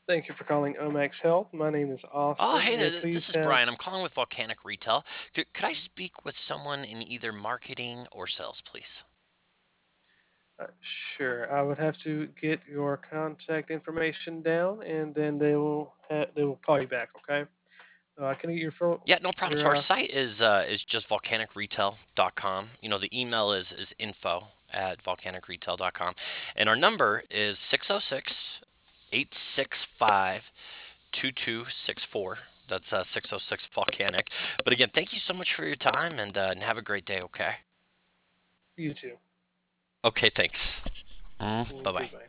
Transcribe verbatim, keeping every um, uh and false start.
Thank you for calling Omax Health. My name is Oh, Austin. hey May I there. th- please This is have Brian. I'm calling with Volcanic Retail. Could, could I speak with someone in either marketing or sales, please? uh, sure. I would have to get your contact information down, and then they will ha- they will call you back. Okay. Uh, can I get your phone? Yeah, no problem. So Your our uh, site is uh, is just volcanic retail dot com. You know, the email is is info at volcanic retail dot com, and our number is six oh six, eight six five, two two six four. That's uh, six oh six Volcanic. But again, thank you so much for your time and, uh, and have a great day, okay? you too. Okay, thanks. Mm, bye bye. Goodbye.